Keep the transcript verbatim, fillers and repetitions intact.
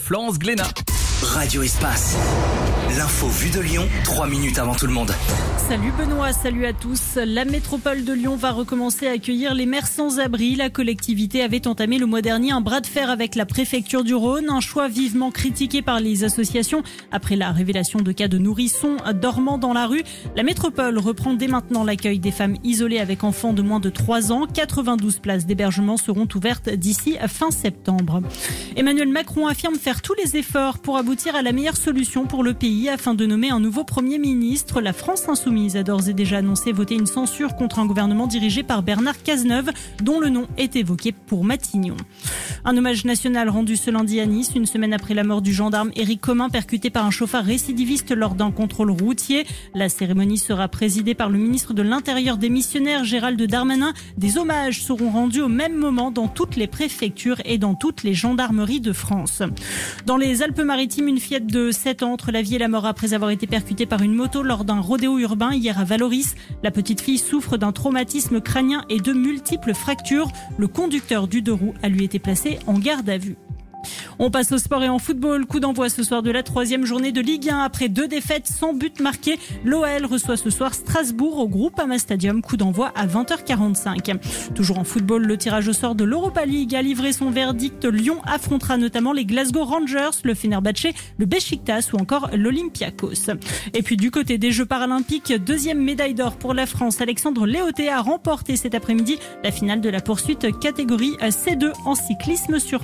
Florence Glénat. Radio Espace. L'info vue de Lyon, trois minutes avant tout le monde. Salut Benoît, salut à tous. La métropole de Lyon va recommencer à accueillir les mères sans abri. La collectivité avait entamé le mois dernier un bras de fer avec la préfecture du Rhône. Un choix vivement critiqué par les associations. Après la révélation de cas de nourrissons dormant dans la rue, la métropole reprend dès maintenant l'accueil des femmes isolées avec enfants de moins de trois ans. quatre-vingt-douze places d'hébergement seront ouvertes d'ici fin septembre. Emmanuel Macron affirme faire tous les efforts pour aboutir à la meilleure solution pour le pays afin de nommer un nouveau Premier ministre. La France Insoumise a d'ores et déjà annoncé voter une censure contre un gouvernement dirigé par Bernard Cazeneuve, dont le nom est évoqué pour Matignon. Un hommage national rendu ce lundi à Nice, une semaine après la mort du gendarme Éric Commun, percuté par un chauffard récidiviste lors d'un contrôle routier. La cérémonie sera présidée par le ministre de l'Intérieur démissionnaire Gérald Darmanin. Des hommages seront rendus au même moment dans toutes les préfectures et dans toutes les gendarmeries de France. Dans les Alpes-Maritimes, une fillette de sept ans entre la vie et la mort après avoir été percutée par une moto lors d'un rodéo urbain hier à Valoris. La petite fille souffre d'un traumatisme crânien et de multiples fractures. Le conducteur du deux roues a lui été placé en garde à vue. On passe au sport et en football. Coup d'envoi ce soir de la troisième journée de Ligue un. Après deux défaites sans but marqué, l'O L reçoit ce soir Strasbourg au Groupama Stadium. Coup d'envoi à vingt heures quarante-cinq. Toujours en football, le tirage au sort de l'Europa League a livré son verdict. Lyon affrontera notamment les Glasgow Rangers, le Fenerbahçe, le Beşiktaş ou encore l'Olympiakos. Et puis du côté des Jeux paralympiques, deuxième médaille d'or pour la France. Alexandre Léoté a remporté cet après-midi la finale de la poursuite catégorie C deux en cyclisme sur